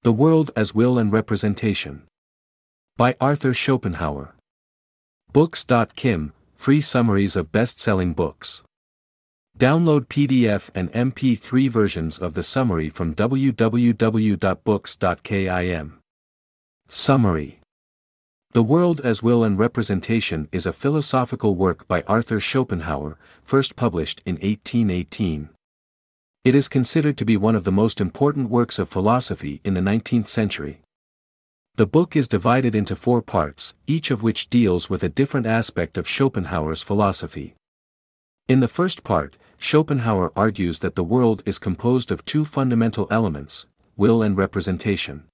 The World as Will and Representation. By Arthur Schopenhauer. Books.kim, free summaries of best-selling books. Download PDF and MP3 versions of the summary from www.books.kim. Summary. The World as Will and Representation is a philosophical work by Arthur Schopenhauer, first published in 1818. It is considered to be one of the most important works of philosophy in the 19th century. The book is divided into 4 parts, each of which deals with a different aspect of Schopenhauer's philosophy. In the first part, Schopenhauer argues that the world is composed of 2 fundamental elements, will and representation.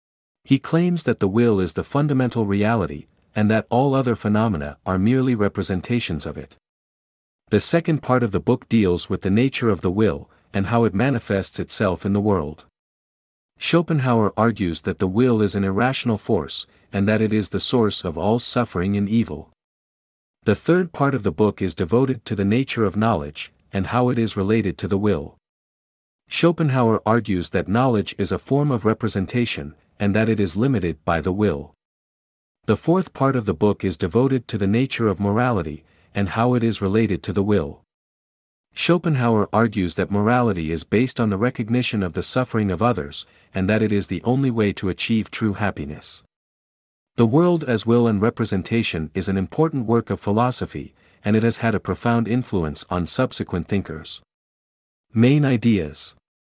He claims that the will is the fundamental reality, and that all other phenomena are merely representations of it. The second part of the book deals with the nature of the will, and how it manifests itself in the world. Schopenhauer argues that the will is an irrational force, and that it is the source of all suffering and evil. The third part of the book is devoted to the nature of knowledge, and how it is related to the will. Schopenhauer argues that knowledge is a form of representation, and that it is limited by the will. The fourth part of the book is devoted to the nature of morality, and how it is related to the will. Schopenhauer argues that morality is based on the recognition of the suffering of others, and that it is the only way to achieve true happiness. The World as Will and Representation is an important work of philosophy, and it has had a profound influence on subsequent thinkers. Main ideas.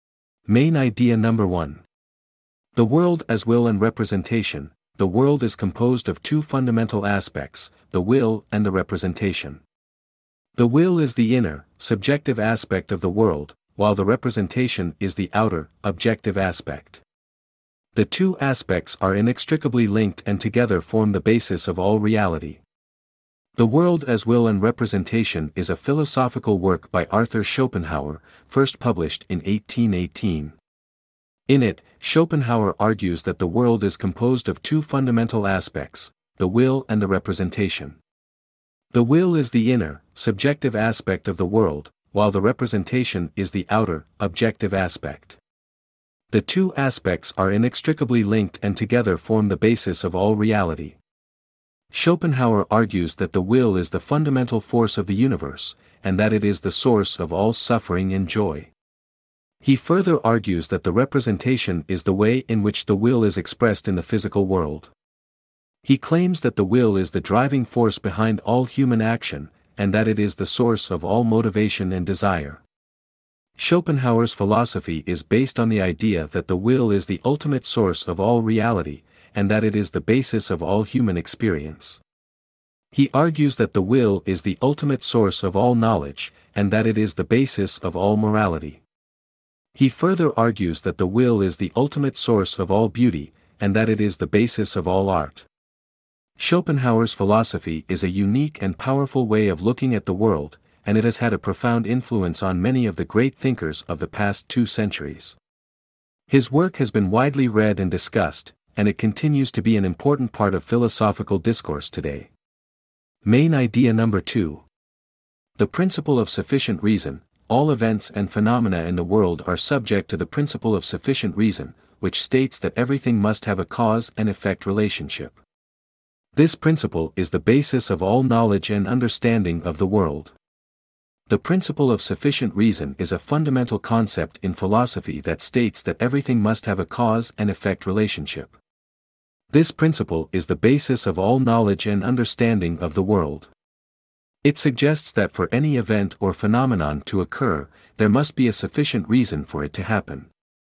Main idea number 1. The world as will and representation. The world is composed of 2 fundamental aspects, the will and the representation. The will is the inner, subjective aspect of the world, while the representation is the outer, objective aspect. The 2 aspects are inextricably linked and together form the basis of all reality. The World as Will and Representation is a philosophical work by Arthur Schopenhauer, first published in 1818. In it, Schopenhauer argues that the world is composed of 2 fundamental aspects, the will and the representation. The will is the inner, subjective aspect of the world, while the representation is the outer, objective aspect. The 2 aspects are inextricably linked and together form the basis of all reality. Schopenhauer argues that the will is the fundamental force of the universe, and that it is the source of all suffering and joy. He further argues that the representation is the way in which the will is expressed in the physical world. He claims that the will is the driving force behind all human action, and that it is the source of all motivation and desire. Schopenhauer's philosophy is based on the idea that the will is the ultimate source of all reality, and that it is the basis of all human experience. He argues that the will is the ultimate source of all knowledge, and that it is the basis of all morality. He further argues that the will is the ultimate source of all beauty, and that it is the basis of all art. Schopenhauer's philosophy is a unique and powerful way of looking at the world, and it has had a profound influence on many of the great thinkers of the past 2 centuries. His work has been widely read and discussed, and it continues to be an important part of philosophical discourse today. Main idea number 2. The principle of sufficient reason. All events and phenomena in the world are subject to the principle of sufficient reason, which states that everything must have a cause and effect relationship. This principle is the basis of all knowledge and understanding of the world. The principle of sufficient reason is a fundamental concept in philosophy that states that everything must have a cause and effect relationship. This principle is the basis of all knowledge and understanding of the world. It suggests that for any event or phenomenon to occur, there must be a sufficient reason for it to happen.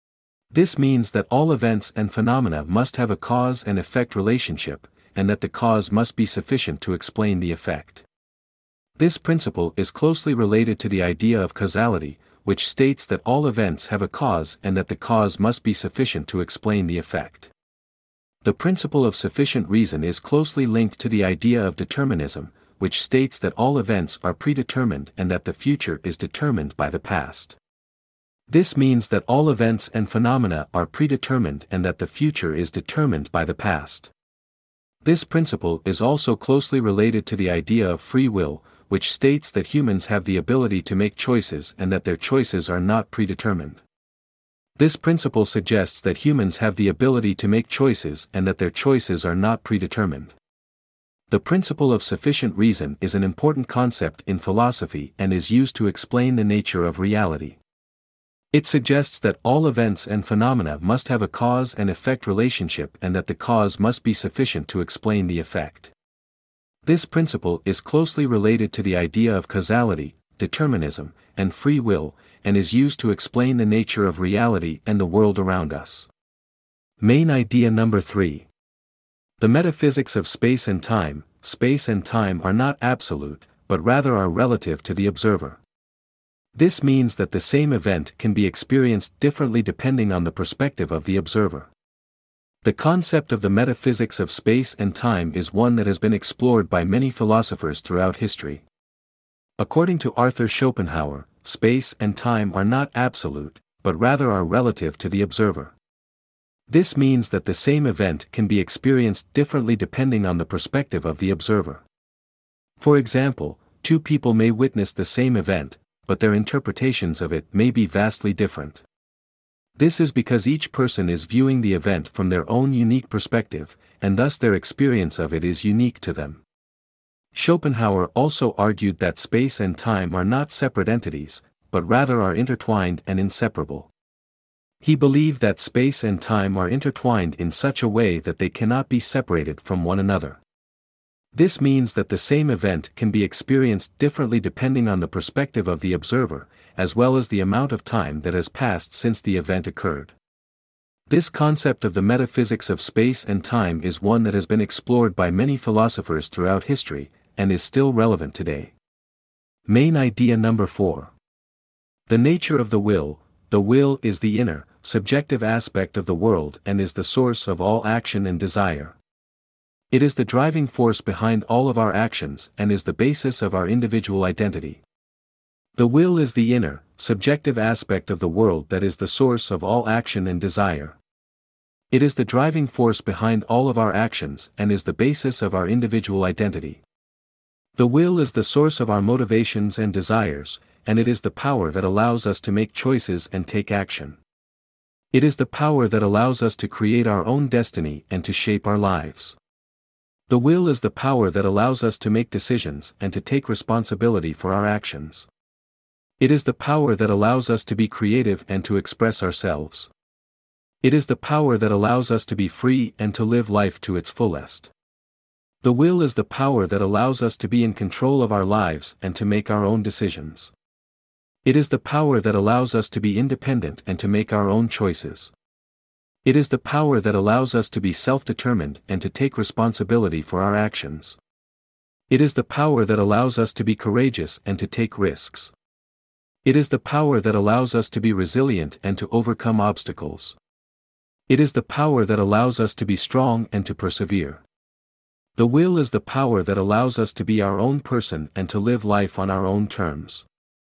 This means that all events and phenomena must have a cause and effect relationship, and that the cause must be sufficient to explain the effect. This principle is closely related to the idea of causality, which states that all events have a cause and that the cause must be sufficient to explain the effect. The principle of sufficient reason is closely linked to the idea of determinism, which states that all events are predetermined and that the future is determined by the past. This means that all events and phenomena are predetermined and that the future is determined by the past. This principle is also closely related to the idea of free will, which states that humans have the ability to make choices and that their choices are not predetermined. This principle suggests that humans have the ability to make choices and that their choices are not predetermined. The principle of sufficient reason is an important concept in philosophy and is used to explain the nature of reality. It suggests that all events and phenomena must have a cause and effect relationship and that the cause must be sufficient to explain the effect. This principle is closely related to the idea of causality, determinism, and free will, and is used to explain the nature of reality and the world around us. Main idea number 3. The metaphysics of space and time are not absolute, but rather are relative to the observer. This means that the same event can be experienced differently depending on the perspective of the observer. The concept of the metaphysics of space and time is one that has been explored by many philosophers throughout history. According to Arthur Schopenhauer, space and time are not absolute, but rather are relative to the observer. This means that the same event can be experienced differently depending on the perspective of the observer. For example, two people may witness the same event, but their interpretations of it may be vastly different. This is because each person is viewing the event from their own unique perspective, and thus their experience of it is unique to them. Schopenhauer also argued that space and time are not separate entities, but rather are intertwined and inseparable. He believed that space and time are intertwined in such a way that they cannot be separated from one another. This means that the same event can be experienced differently depending on the perspective of the observer, as well as the amount of time that has passed since the event occurred. This concept of the metaphysics of space and time is one that has been explored by many philosophers throughout history, and is still relevant today. Main idea number 4. The nature of the will. The will is the inner, subjective aspect of the world and is the source of all action and desire. It is the driving force behind all of our actions and is the basis of our individual identity. The will is the inner, subjective aspect of the world that is the source of all action and desire. It is the driving force behind all of our actions and is the basis of our individual identity. The will is the source of our motivations and desires, and it is the power that allows us to make choices and take action. It is the power that allows us to create our own destiny and to shape our lives. The will is the power that allows us to make decisions and to take responsibility for our actions. It is the power that allows us to be creative and to express ourselves. It is the power that allows us to be free and to live life to its fullest. The will is the power that allows us to be in control of our lives and to make our own decisions. It is the power that allows us to be independent and to make our own choices. It is the power that allows us to be self-determined and to take responsibility for our actions. It is the power that allows us to be courageous and to take risks. It is the power that allows us to be resilient and to overcome obstacles. It is the power that allows us to be strong and to persevere. The will is the power that allows us to be our own person and to live life on our own terms.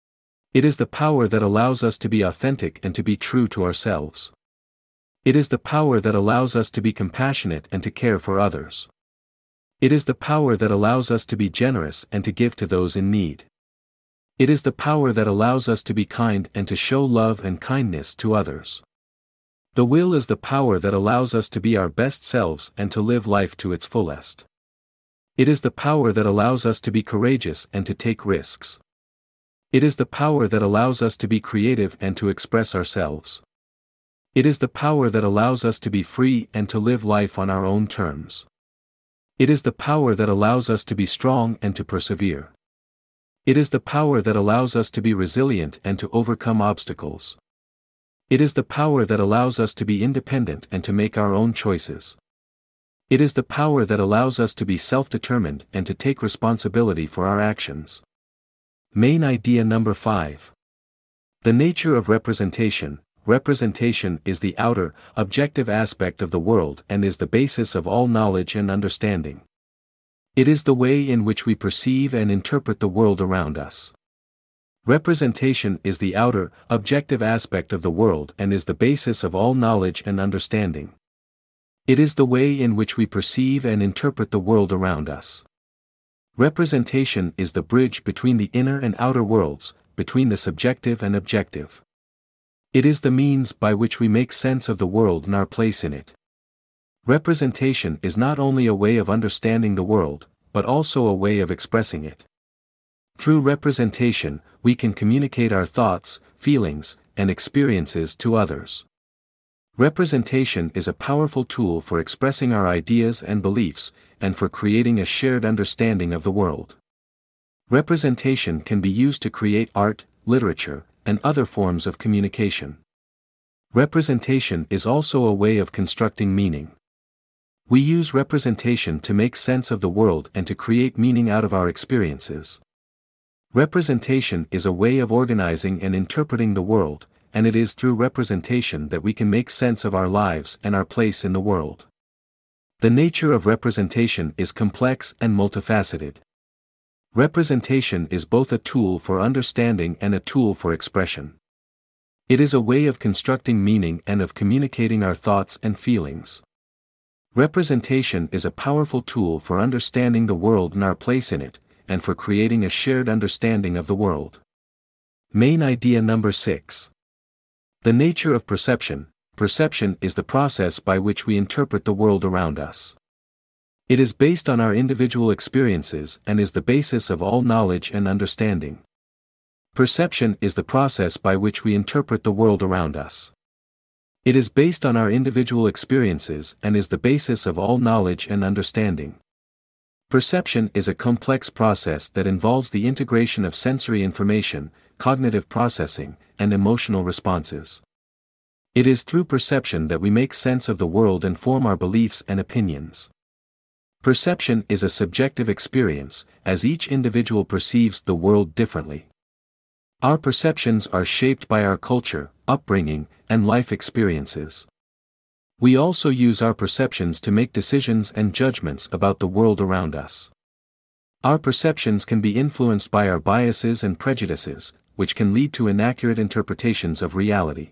It is the power that allows us to be authentic and to be true to ourselves. It is the power that allows us to be compassionate and to care for others. It is the power that allows us to be generous and to give to those in need. It is the power that allows us to be kind and to show love and kindness to others. The will is the power that allows us to be our best selves and to live life to its fullest. It is the power that allows us to be courageous and to take risks. It is the power that allows us to be creative and to express ourselves. It is the power that allows us to be free and to live life on our own terms. It is the power that allows us to be strong and to persevere. It is the power that allows us to be resilient and to overcome obstacles. It is the power that allows us to be independent and to make our own choices. It is the power that allows us to be self-determined and to take responsibility for our actions. Main idea number 5. The nature of representation. Representation is the outer, objective aspect of the world and is the basis of all knowledge and understanding. It is the way in which we perceive and interpret the world around us. Representation is the outer, objective aspect of the world and is the basis of all knowledge and understanding. It is the way in which we perceive and interpret the world around us. Representation is the bridge between the inner and outer worlds, between the subjective and objective. It is the means by which we make sense of the world and our place in it. Representation is not only a way of understanding the world, but also a way of expressing it. Through representation, we can communicate our thoughts, feelings, and experiences to others. Representation is a powerful tool for expressing our ideas and beliefs, and for creating a shared understanding of the world. Representation can be used to create art, literature, and other forms of communication. Representation is also a way of constructing meaning. We use representation to make sense of the world and to create meaning out of our experiences. Representation is a way of organizing and interpreting the world, and it is through representation that we can make sense of our lives and our place in the world. The nature of representation is complex and multifaceted. Representation is both a tool for understanding and a tool for expression. It is a way of constructing meaning and of communicating our thoughts and feelings. Representation is a powerful tool for understanding the world and our place in it, and for creating a shared understanding of the world. Main idea number 6. The nature of perception. Perception is the process by which we interpret the world around us. It is based on our individual experiences and is the basis of all knowledge and understanding. Perception is the process by which we interpret the world around us. It is based on our individual experiences and is the basis of all knowledge and understanding. Perception is a complex process that involves the integration of sensory information, cognitive processing, and emotional responses. It is through perception that we make sense of the world and form our beliefs and opinions. Perception is a subjective experience, as each individual perceives the world differently. Our perceptions are shaped by our culture, upbringing, and life experiences. We also use our perceptions to make decisions and judgments about the world around us. Our perceptions can be influenced by our biases and prejudices, which can lead to inaccurate interpretations of reality.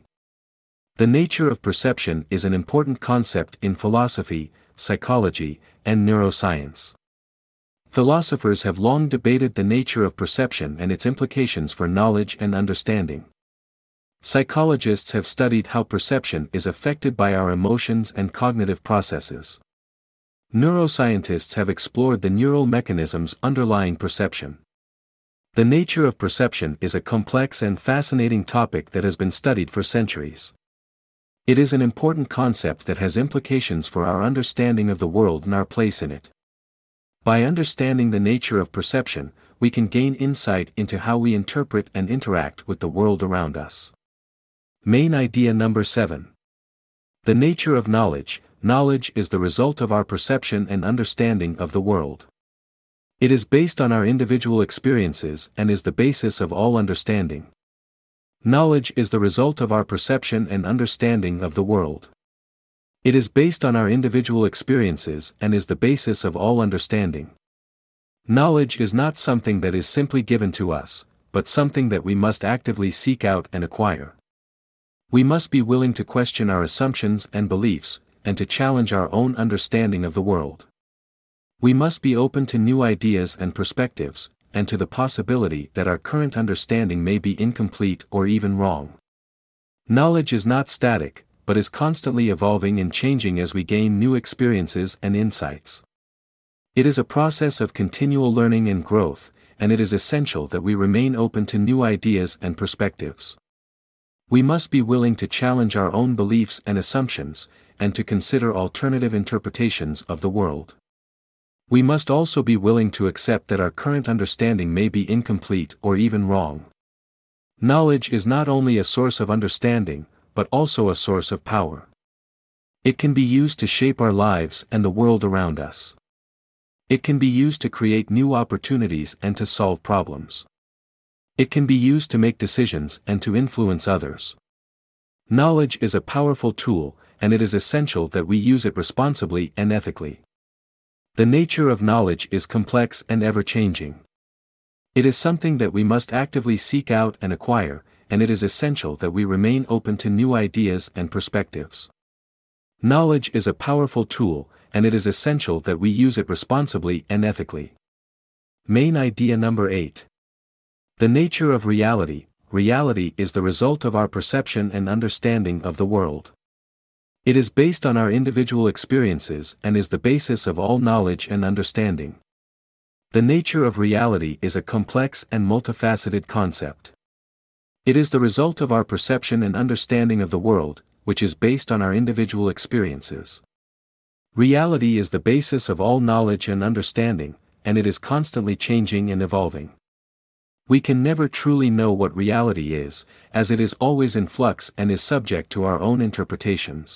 The nature of perception is an important concept in philosophy, psychology, and neuroscience. Philosophers have long debated the nature of perception and its implications for knowledge and understanding. Psychologists have studied how perception is affected by our emotions and cognitive processes. Neuroscientists have explored the neural mechanisms underlying perception. The nature of perception is a complex and fascinating topic that has been studied for centuries. It is an important concept that has implications for our understanding of the world and our place in it. By understanding the nature of perception, we can gain insight into how we interpret and interact with the world around us. Main idea number 7. The nature of knowledge. Knowledge is the result of our perception and understanding of the world. It is based on our individual experiences and is the basis of all understanding. Knowledge is the result of our perception and understanding of the world. It is based on our individual experiences and is the basis of all understanding. Knowledge is not something that is simply given to us, but something that we must actively seek out and acquire. We must be willing to question our assumptions and beliefs, and to challenge our own understanding of the world. We must be open to new ideas and perspectives, and to the possibility that our current understanding may be incomplete or even wrong. Knowledge is not static, but is constantly evolving and changing as we gain new experiences and insights. It is a process of continual learning and growth, and it is essential that we remain open to new ideas and perspectives. We must be willing to challenge our own beliefs and assumptions, and to consider alternative interpretations of the world. We must also be willing to accept that our current understanding may be incomplete or even wrong. Knowledge is not only a source of understanding, but also a source of power. It can be used to shape our lives and the world around us. It can be used to create new opportunities and to solve problems. It can be used to make decisions and to influence others. Knowledge is a powerful tool, and it is essential that we use it responsibly and ethically. The nature of knowledge is complex and ever-changing. It is something that we must actively seek out and acquire, and it is essential that we remain open to new ideas and perspectives. Knowledge is a powerful tool, and it is essential that we use it responsibly and ethically. Main idea number 8. The nature of reality. reality is the result of our perception and understanding of the world. It is based on our individual experiences and is the basis of all knowledge and understanding. The nature of reality is a complex and multifaceted concept. It is the result of our perception and understanding of the world, which is based on our individual experiences. Reality is the basis of all knowledge and understanding, and it is constantly changing and evolving. We can never truly know what reality is, as it is always in flux and is subject to our own interpretations.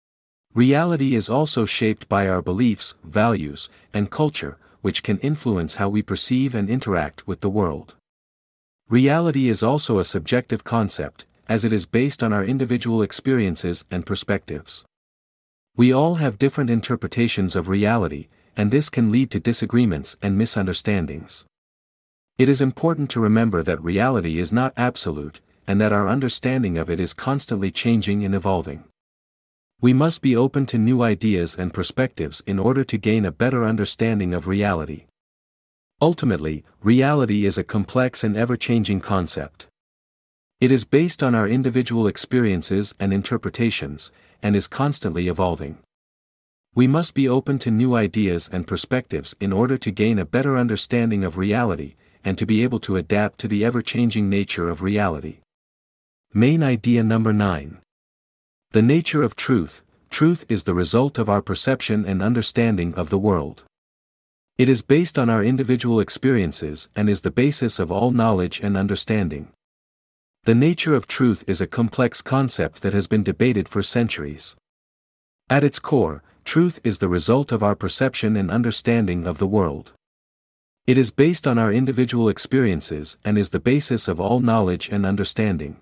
Reality is also shaped by our beliefs, values, and culture, which can influence how we perceive and interact with the world. Reality is also a subjective concept, as it is based on our individual experiences and perspectives. We all have different interpretations of reality, and this can lead to disagreements and misunderstandings. It is important to remember that reality is not absolute, and that our understanding of it is constantly changing and evolving. We must be open to new ideas and perspectives in order to gain a better understanding of reality. Ultimately, reality is a complex and ever-changing concept. It is based on our individual experiences and interpretations, and is constantly evolving. We must be open to new ideas and perspectives in order to gain a better understanding of reality, and to be able to adapt to the ever-changing nature of reality. Main idea number 9. The nature of truth. Truth is the result of our perception and understanding of the world. It is based on our individual experiences and is the basis of all knowledge and understanding. The nature of truth is a complex concept that has been debated for centuries. At its core, truth is the result of our perception and understanding of the world. It is based on our individual experiences and is the basis of all knowledge and understanding.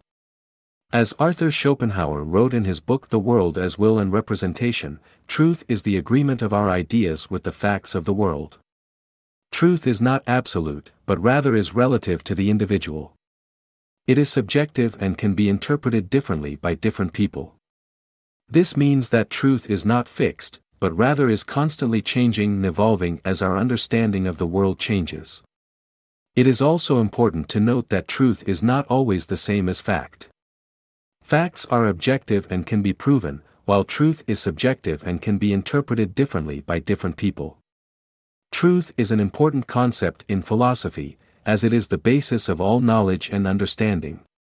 As Arthur Schopenhauer wrote in his book The World as Will and Representation, truth is the agreement of our ideas with the facts of the world. Truth is not absolute, but rather is relative to the individual. It is subjective and can be interpreted differently by different people. This means that truth is not fixed, but rather is constantly changing and evolving as our understanding of the world changes. It is also important to note that truth is not always the same as fact. Facts are objective and can be proven, while truth is subjective and can be interpreted differently by different people. Truth is an important concept in philosophy, as it is the basis of all knowledge and understanding.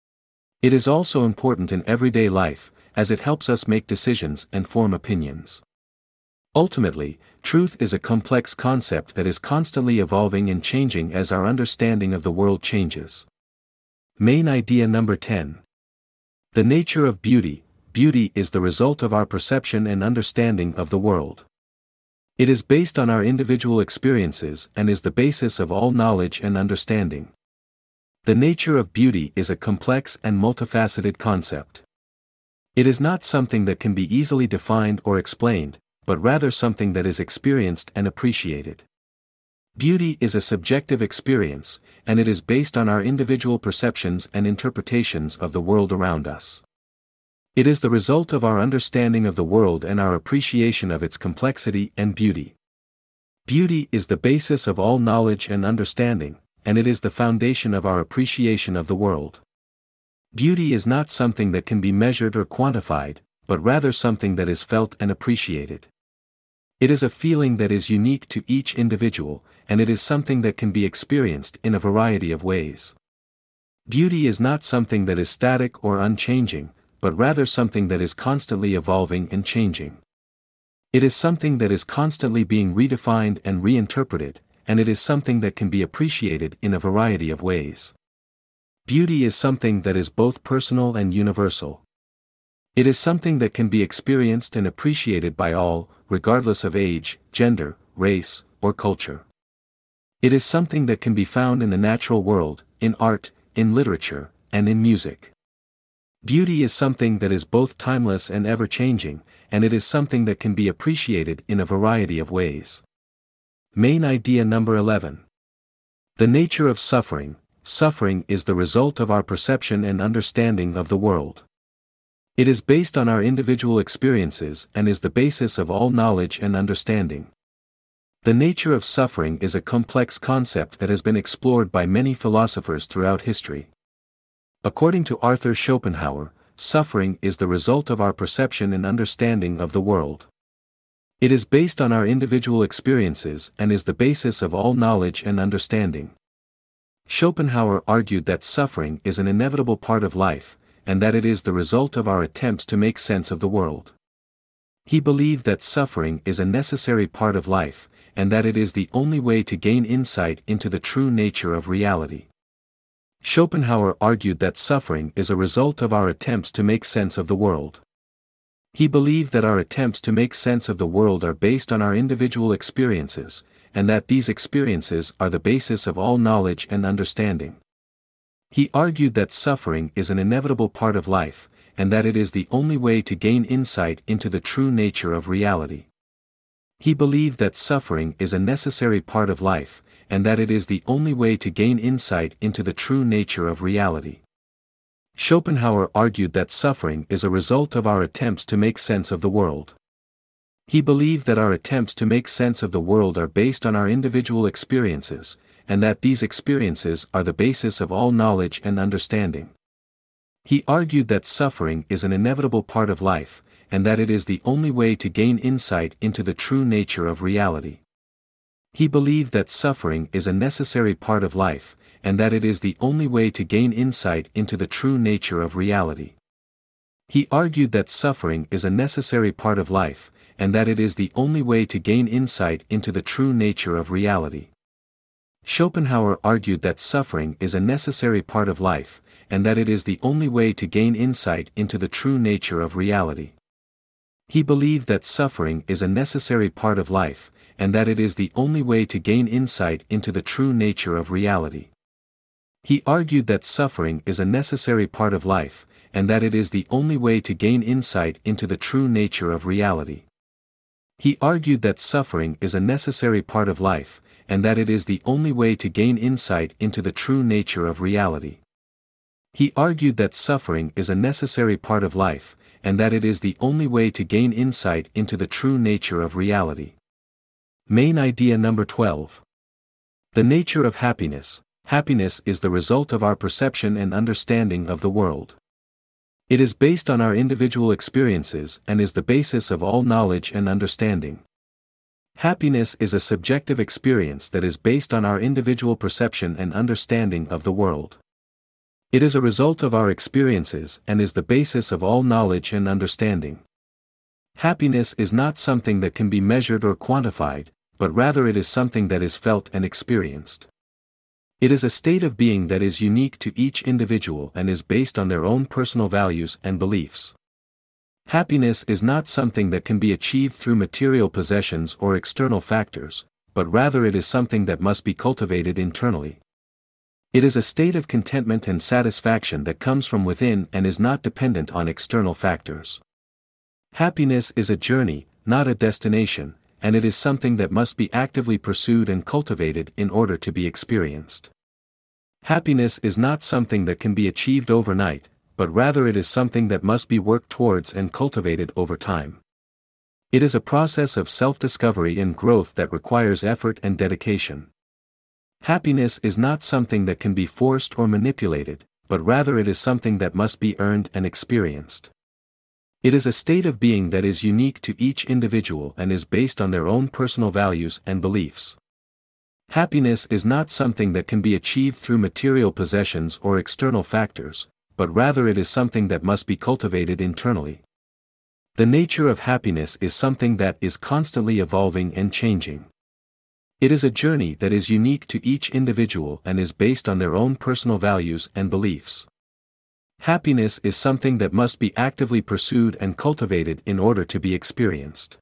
It is also important in everyday life, as it helps us make decisions and form opinions. Ultimately, truth is a complex concept that is constantly evolving and changing as our understanding of the world changes. Main idea number 10. The nature of beauty. Beauty is the result of our perception and understanding of the world. It is based on our individual experiences and is the basis of all knowledge and understanding. The nature of beauty is a complex and multifaceted concept. It is not something that can be easily defined or explained, but rather something that is experienced and appreciated. Beauty is a subjective experience, and it is based on our individual perceptions and interpretations of the world around us. It is the result of our understanding of the world and our appreciation of its complexity and beauty. Beauty is the basis of all knowledge and understanding, and it is the foundation of our appreciation of the world. Beauty is not something that can be measured or quantified, but rather something that is felt and appreciated. It is a feeling that is unique to each individual, and it is something that can be experienced in a variety of ways. Beauty is not something that is static or unchanging, but rather something that is constantly evolving and changing. It is something that is constantly being redefined and reinterpreted, and it is something that can be appreciated in a variety of ways. Beauty is something that is both personal and universal. It is something that can be experienced and appreciated by all, regardless of age, gender, race, or culture. It is something that can be found in the natural world, in art, in literature, and in music. Beauty is something that is both timeless and ever-changing, and it is something that can be appreciated in a variety of ways. Main idea number 11. The nature of suffering. Suffering is the result of our perception and understanding of the world. It is based on our individual experiences and is the basis of all knowledge and understanding. The nature of suffering is a complex concept that has been explored by many philosophers throughout history. According to Arthur Schopenhauer, suffering is the result of our perception and understanding of the world. It is based on our individual experiences and is the basis of all knowledge and understanding. Schopenhauer argued that suffering is an inevitable part of life, and that it is the result of our attempts to make sense of the world. He believed that suffering is a necessary part of life, and that it is the only way to gain insight into the true nature of reality. Schopenhauer argued that suffering is a result of our attempts to make sense of the world. He believed that our attempts to make sense of the world are based on our individual experiences, and that these experiences are the basis of all knowledge and understanding. He argued that suffering is an inevitable part of life, and that it is the only way to gain insight into the true nature of reality. He believed that suffering is a necessary part of life, and that it is the only way to gain insight into the true nature of reality. Schopenhauer argued that suffering is a result of our attempts to make sense of the world. He believed that our attempts to make sense of the world are based on our individual experiences, and that these experiences are the basis of all knowledge and understanding. He argued that suffering is an inevitable part of life, and that it is the only way to gain insight into the true nature of reality. He believed that suffering is a necessary part of life, and that it is the only way to gain insight into the true nature of reality. He argued that suffering is a necessary part of life, and that it is the only way to gain insight into the true nature of reality. Schopenhauer argued that suffering is a necessary part of life, and that it is the only way to gain insight into the true nature of reality. He believed that suffering is a necessary part of life, and that it is the only way to gain insight into the true nature of reality. He argued that suffering is a necessary part of life, and that it is the only way to gain insight into the true nature of reality. He argued that suffering is a necessary part of life, and that it is the only way to gain insight into the true nature of reality. He argued that suffering is a necessary part of life, and that it is the only way to gain insight into the true nature of reality. Main idea number 12. The nature of happiness. Happiness is the result of our perception and understanding of the world. It is based on our individual experiences and is the basis of all knowledge and understanding. Happiness is a subjective experience that is based on our individual perception and understanding of the world. It is a result of our experiences and is the basis of all knowledge and understanding. Happiness is not something that can be measured or quantified, but rather it is something that is felt and experienced. It is a state of being that is unique to each individual and is based on their own personal values and beliefs. Happiness is not something that can be achieved through material possessions or external factors, but rather it is something that must be cultivated internally. It is a state of contentment and satisfaction that comes from within and is not dependent on external factors. Happiness is a journey, not a destination, and it is something that must be actively pursued and cultivated in order to be experienced. Happiness is not something that can be achieved overnight, but rather it is something that must be worked towards and cultivated over time. It is a process of self-discovery and growth that requires effort and dedication. Happiness is not something that can be forced or manipulated, but rather it is something that must be earned and experienced. It is a state of being that is unique to each individual and is based on their own personal values and beliefs. Happiness is not something that can be achieved through material possessions or external factors, but rather it is something that must be cultivated internally. The nature of happiness is something that is constantly evolving and changing. It is a journey that is unique to each individual and is based on their own personal values and beliefs. Happiness is something that must be actively pursued and cultivated in order to be experienced.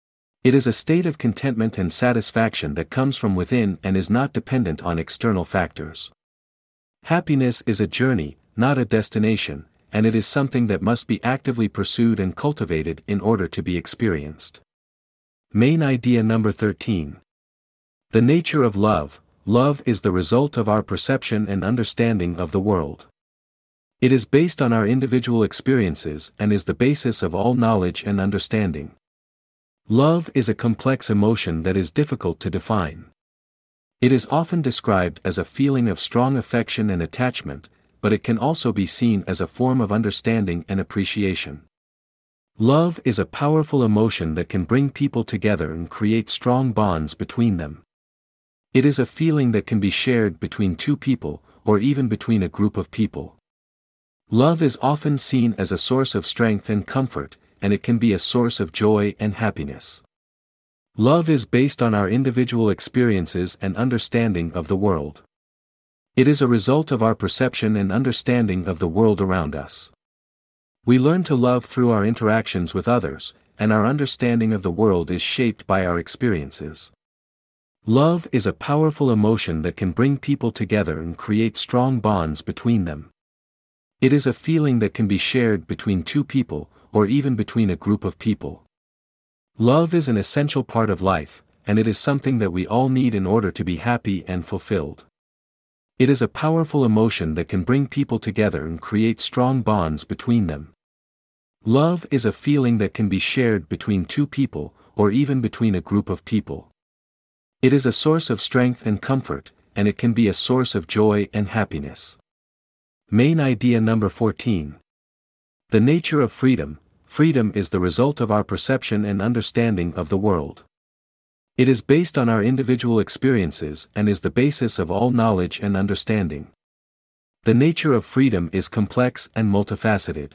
It is a state of contentment and satisfaction that comes from within and is not dependent on external factors. Happiness is a journey, not a destination, and it is something that must be actively pursued and cultivated in order to be experienced. Main idea number 13. The nature of love. Love is the result of our perception and understanding of the world. It is based on our individual experiences and is the basis of all knowledge and understanding. Love is a complex emotion that is difficult to define. It is often described as a feeling of strong affection and attachment, but it can also be seen as a form of understanding and appreciation. Love is a powerful emotion that can bring people together and create strong bonds between them. It is a feeling that can be shared between two people, or even between a group of people. Love is often seen as a source of strength and comfort, and it can be a source of joy and happiness. Love is based on our individual experiences and understanding of the world. It is a result of our perception and understanding of the world around us. We learn to love through our interactions with others, and our understanding of the world is shaped by our experiences. Love is a powerful emotion that can bring people together and create strong bonds between them. It is a feeling that can be shared between two people, or even between a group of people. Love is an essential part of life, and it is something that we all need in order to be happy and fulfilled. It is a powerful emotion that can bring people together and create strong bonds between them. Love is a feeling that can be shared between two people, or even between a group of people. It is a source of strength and comfort, and it can be a source of joy and happiness. Main idea number 14. The nature of freedom. Freedom is the result of our perception and understanding of the world. It is based on our individual experiences and is the basis of all knowledge and understanding. The nature of freedom is complex and multifaceted.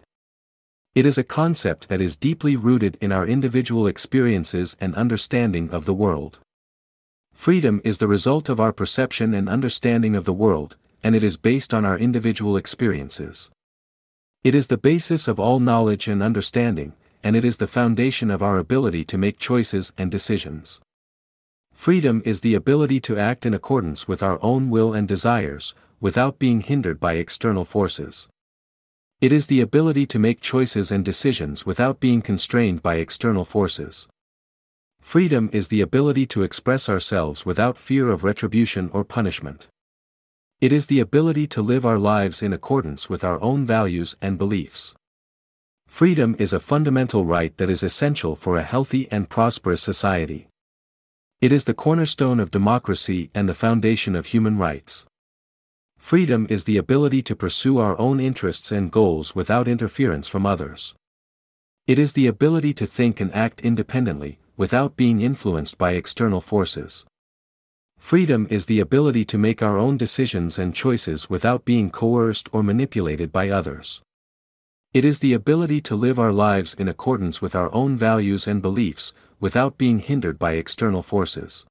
It is a concept that is deeply rooted in our individual experiences and understanding of the world. Freedom is the result of our perception and understanding of the world, and it is based on our individual experiences. It is the basis of all knowledge and understanding, and it is the foundation of our ability to make choices and decisions. Freedom is the ability to act in accordance with our own will and desires, without being hindered by external forces. It is the ability to make choices and decisions without being constrained by external forces. Freedom is the ability to express ourselves without fear of retribution or punishment. It is the ability to live our lives in accordance with our own values and beliefs. Freedom is a fundamental right that is essential for a healthy and prosperous society. It is the cornerstone of democracy and the foundation of human rights. Freedom is the ability to pursue our own interests and goals without interference from others. It is the ability to think and act independently, without being influenced by external forces. Freedom is the ability to make our own decisions and choices without being coerced or manipulated by others. It is the ability to live our lives in accordance with our own values and beliefs, without being hindered by external forces.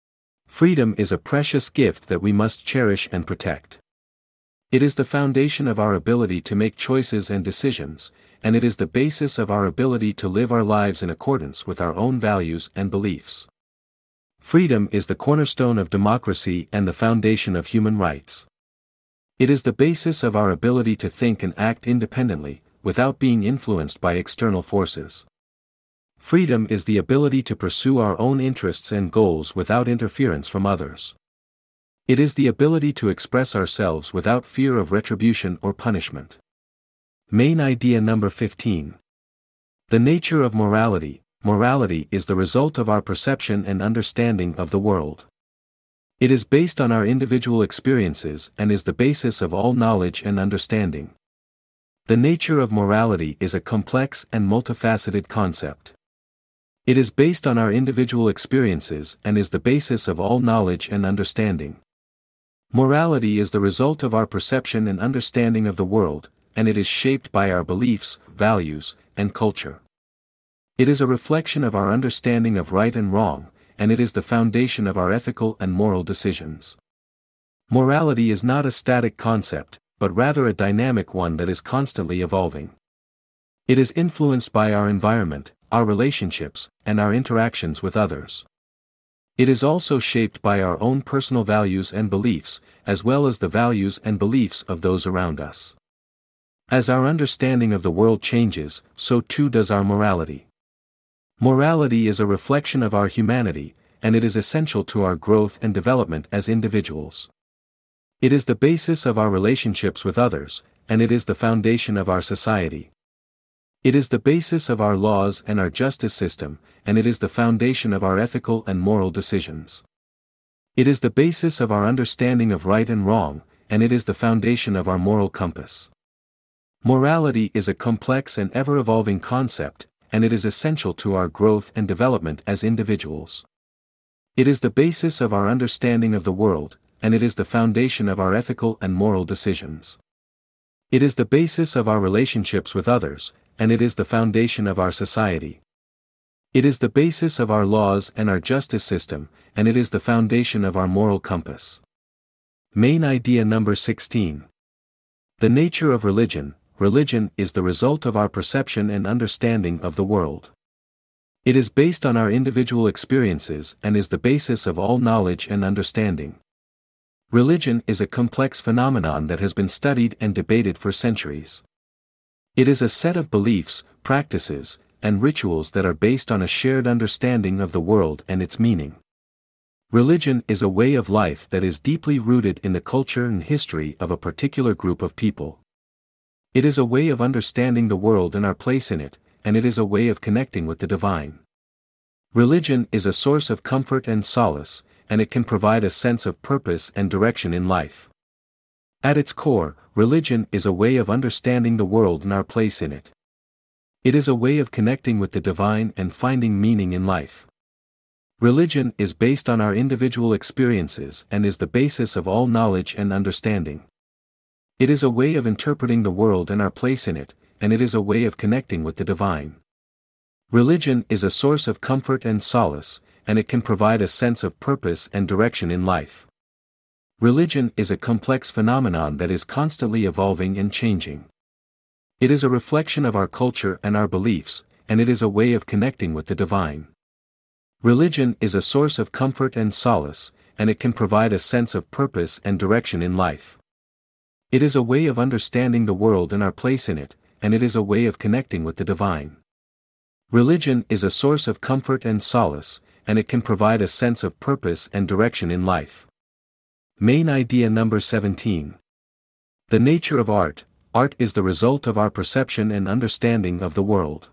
Freedom is a precious gift that we must cherish and protect. It is the foundation of our ability to make choices and decisions, and it is the basis of our ability to live our lives in accordance with our own values and beliefs. Freedom is the cornerstone of democracy and the foundation of human rights. It is the basis of our ability to think and act independently, without being influenced by external forces. Freedom is the ability to pursue our own interests and goals without interference from others. It is the ability to express ourselves without fear of retribution or punishment. Main idea number 15. The nature of morality. Morality is the result of our perception and understanding of the world. It is based on our individual experiences and is the basis of all knowledge and understanding. The nature of morality is a complex and multifaceted concept. It is based on our individual experiences and is the basis of all knowledge and understanding. Morality is the result of our perception and understanding of the world, and it is shaped by our beliefs, values, and culture. It is a reflection of our understanding of right and wrong, and it is the foundation of our ethical and moral decisions. Morality is not a static concept, but rather a dynamic one that is constantly evolving. It is influenced by our environment, our relationships, and our interactions with others. It is also shaped by our own personal values and beliefs, as well as the values and beliefs of those around us. As our understanding of the world changes, so too does our morality. Morality is a reflection of our humanity, and it is essential to our growth and development as individuals. It is the basis of our relationships with others, and it is the foundation of our society. It is the basis of our laws and our justice system, and it is the foundation of our ethical and moral decisions. It is the basis of our understanding of right and wrong, and it is the foundation of our moral compass. Morality is a complex and ever-evolving concept, and it is essential to our growth and development as individuals. It is the basis of our understanding of the world, and it is the foundation of our ethical and moral decisions. It is the basis of our relationships with others, and it is the foundation of our society. It is the basis of our laws and our justice system, and it is the foundation of our moral compass. Main idea number 16. The nature of religion. Religion is the result of our perception and understanding of the world. It is based on our individual experiences and is the basis of all knowledge and understanding. Religion is a complex phenomenon that has been studied and debated for centuries. It is a set of beliefs, practices, and rituals that are based on a shared understanding of the world and its meaning. Religion is a way of life that is deeply rooted in the culture and history of a particular group of people. It is a way of understanding the world and our place in it, and it is a way of connecting with the divine. Religion is a source of comfort and solace, and it can provide a sense of purpose and direction in life. At its core, religion is a way of understanding the world and our place in it. It is a way of connecting with the divine and finding meaning in life. Religion is based on our individual experiences and is the basis of all knowledge and understanding. It is a way of interpreting the world and our place in it, and it is a way of connecting with the divine. Religion is a source of comfort and solace, and it can provide a sense of purpose and direction in life. Religion is a complex phenomenon that is constantly evolving and changing. It is a reflection of our culture and our beliefs, and it is a way of connecting with the divine. Religion is a source of comfort and solace, and it can provide a sense of purpose and direction in life. It is a way of understanding the world and our place in it, and it is a way of connecting with the divine. Religion is a source of comfort and solace, and it can provide a sense of purpose and direction in life. Main idea number 17. The nature of art. Art is the result of our perception and understanding of the world.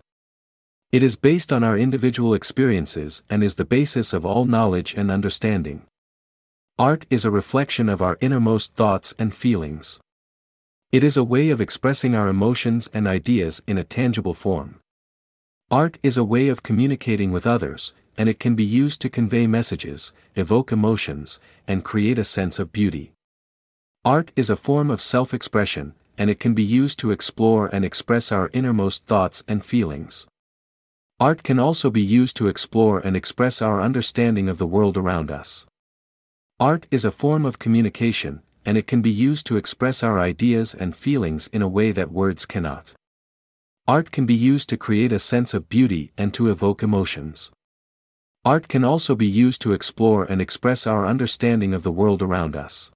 It is based on our individual experiences and is the basis of all knowledge and understanding. Art is a reflection of our innermost thoughts and feelings. It is a way of expressing our emotions and ideas in a tangible form. Art is a way of communicating with others, and it can be used to convey messages, evoke emotions, and create a sense of beauty. Art is a form of self-expression, and it can be used to explore and express our innermost thoughts and feelings. Art can also be used to explore and express our understanding of the world around us. Art is a form of communication, and it can be used to express our ideas and feelings in a way that words cannot. Art can be used to create a sense of beauty and to evoke emotions. Art can also be used to explore and express our understanding of the world around us.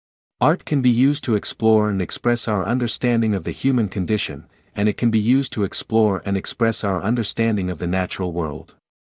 Art can be used to explore and express our understanding of the human condition, and it can be used to explore and express our understanding of the natural world.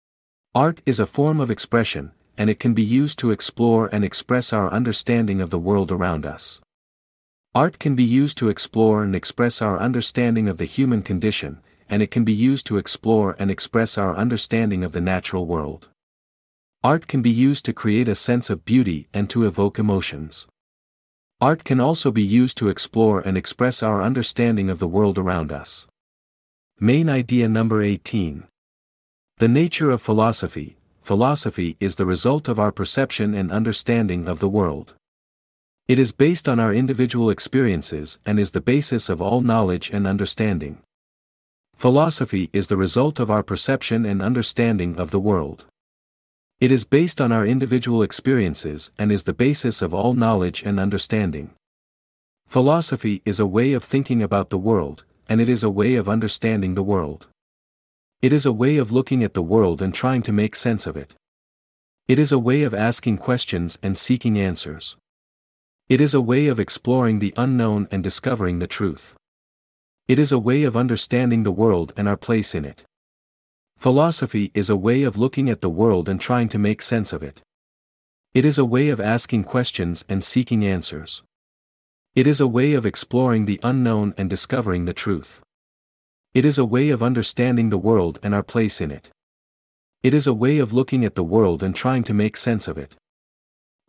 Art is a form of expression, and it can be used to explore and express our understanding of the world around us. Art can be used to explore and express our understanding of the human condition, and it can be used to explore and express our understanding of the natural world. Art can be used to create a sense of beauty and to evoke emotions. Art can also be used to explore and express our understanding of the world around us. Main idea number 18. The nature of philosophy. Philosophy is the result of our perception and understanding of the world. It is based on our individual experiences and is the basis of all knowledge and understanding. Philosophy is the result of our perception and understanding of the world. It is based on our individual experiences and is the basis of all knowledge and understanding. Philosophy is a way of thinking about the world, and it is a way of understanding the world. It is a way of looking at the world and trying to make sense of it. It is a way of asking questions and seeking answers. It is a way of exploring the unknown and discovering the truth. It is a way of understanding the world and our place in it. Philosophy is a way of looking at the world and trying to make sense of it. It is a way of asking questions and seeking answers. It is a way of exploring the unknown and discovering the truth. It is a way of understanding the world and our place in it. It is a way of looking at the world and trying to make sense of it.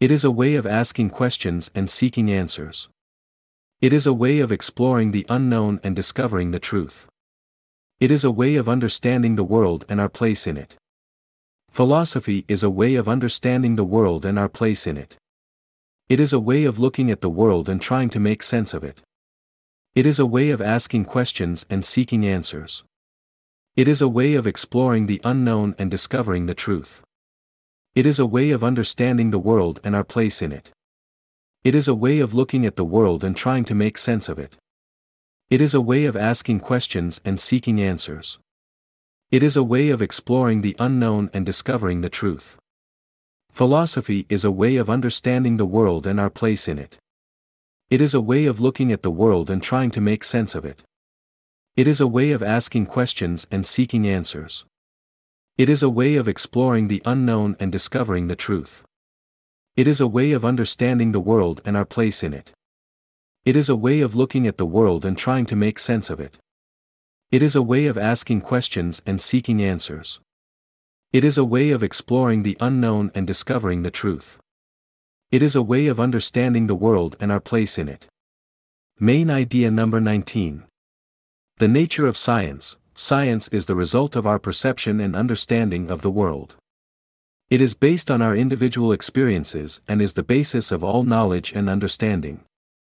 It is a way of asking questions and seeking answers. It is a way of exploring the unknown and discovering the truth. It is a way of understanding the world and our place in it. Philosophy is a way of understanding the world and our place in it. It is a way of looking at the world and trying to make sense of it. It is a way of asking questions and seeking answers. It is a way of exploring the unknown and discovering the truth. It is a way of understanding the world and our place in it. It is a way of looking at the world and trying to make sense of it. It is a way of asking questions and seeking answers. It is a way of exploring the unknown and discovering the truth. Philosophy is a way of understanding the world and our place in it. It is a way of looking at the world and trying to make sense of it. It is a way of asking questions and seeking answers. It is a way of exploring the unknown and discovering the truth. It is a way of understanding the world and our place in it. It is a way of looking at the world and trying to make sense of it. It is a way of asking questions and seeking answers. It is a way of exploring the unknown and discovering the truth. It is a way of understanding the world and our place in it. Main idea number 19. The nature of science. Science is the result of our perception and understanding of the world. It is based on our individual experiences and is the basis of all knowledge and understanding.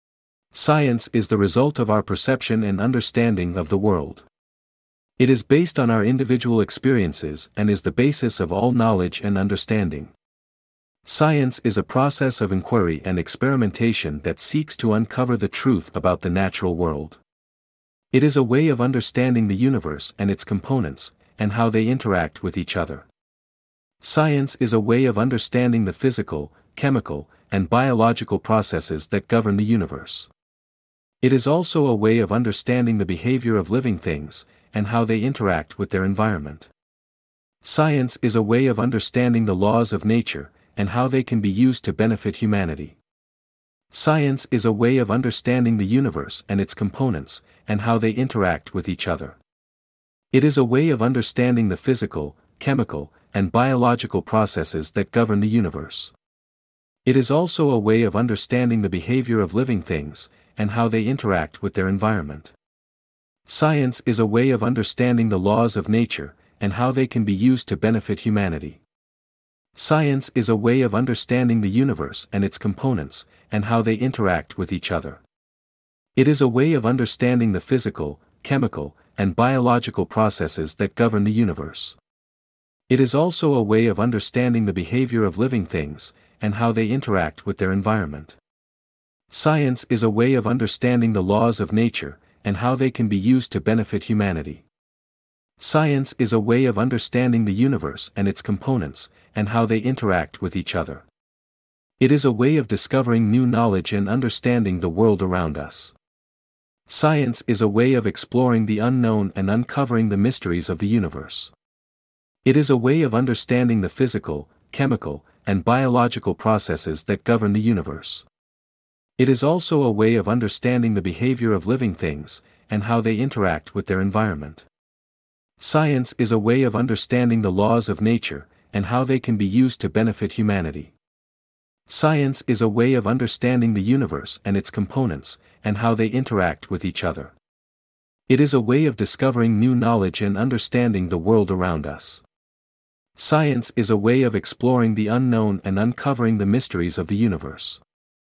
Science is the result of our perception and understanding of the world. It is based on our individual experiences and is the basis of all knowledge and understanding. Science is a process of inquiry and experimentation that seeks to uncover the truth about the natural world. It is a way of understanding the universe and its components, and how they interact with each other. Science is a way of understanding the physical, chemical, and biological processes that govern the universe. It is also a way of understanding the behavior of living things, and how they interact with their environment. Science is a way of understanding the laws of nature, and how they can be used to benefit humanity. Science is a way of understanding the universe and its components, and how they interact with each other. It is a way of understanding the physical, chemical, and biological processes that govern the universe. It is also a way of understanding the behavior of living things, and how they interact with their environment. Science is a way of understanding the laws of nature, and how they can be used to benefit humanity. Science is a way of understanding the universe and its components, and how they interact with each other. It is a way of understanding the physical, chemical, and biological processes that govern the universe. It is also a way of understanding the behavior of living things, and how they interact with their environment. Science is a way of understanding the laws of nature, and how they can be used to benefit humanity. Science is a way of understanding the universe and its components, and how they interact with each other. It is a way of discovering new knowledge and understanding the world around us. Science is a way of exploring the unknown and uncovering the mysteries of the universe. It is a way of understanding the physical, chemical, and biological processes that govern the universe. It is also a way of understanding the behavior of living things, and how they interact with their environment. Science is a way of understanding the laws of nature, and how they can be used to benefit humanity. Science is a way of understanding the universe and its components, and how they interact with each other. It is a way of discovering new knowledge and understanding the world around us. Science is a way of exploring the unknown and uncovering the mysteries of the universe.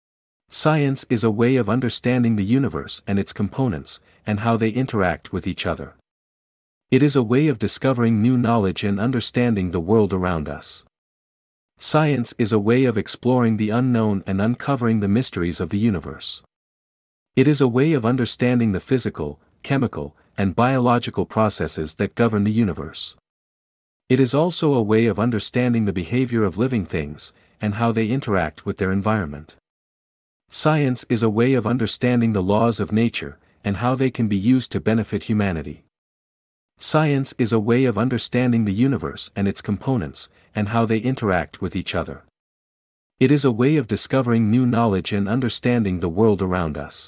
Science is a way of understanding the universe and its components, and how they interact with each other. It is a way of discovering new knowledge and understanding the world around us. Science is a way of exploring the unknown and uncovering the mysteries of the universe. It is a way of understanding the physical, chemical, and biological processes that govern the universe. It is also a way of understanding the behavior of living things, and how they interact with their environment. Science is a way of understanding the laws of nature, and how they can be used to benefit humanity. Science is a way of understanding the universe and its components, and how they interact with each other. It is a way of discovering new knowledge and understanding the world around us.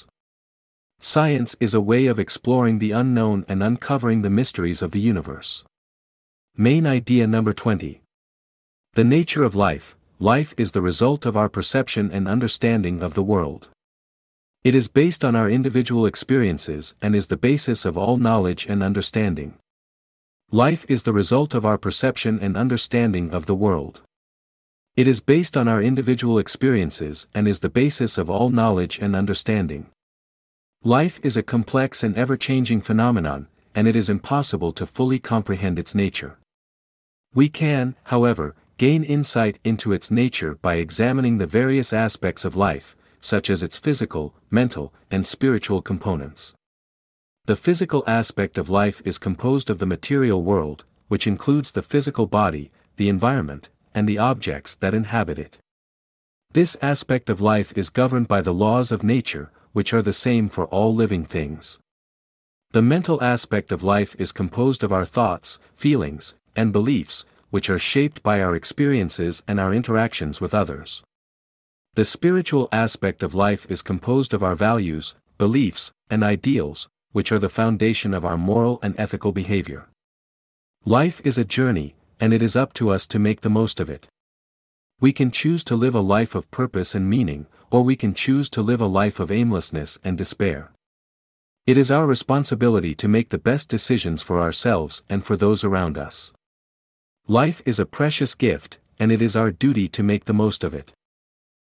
Science is a way of exploring the unknown and uncovering the mysteries of the universe. Main idea number 20. The nature of life. life is the result of our perception and understanding of the world. It is based on our individual experiences and is the basis of all knowledge and understanding. Life is the result of our perception and understanding of the world. It is based on our individual experiences and is the basis of all knowledge and understanding. Life is a complex and ever-changing phenomenon, and it is impossible to fully comprehend its nature. We can, however, gain insight into its nature by examining the various aspects of life, such as its physical, mental, and spiritual components. The physical aspect of life is composed of the material world, which includes the physical body, the environment, and the objects that inhabit it. This aspect of life is governed by the laws of nature, which are the same for all living things. The mental aspect of life is composed of our thoughts, feelings, and beliefs, which are shaped by our experiences and our interactions with others. The spiritual aspect of life is composed of our values, beliefs, and ideals, which are the foundation of our moral and ethical behavior. Life is a journey, and it is up to us to make the most of it. We can choose to live a life of purpose and meaning, or we can choose to live a life of aimlessness and despair. It is our responsibility to make the best decisions for ourselves and for those around us. Life is a precious gift, and it is our duty to make the most of it.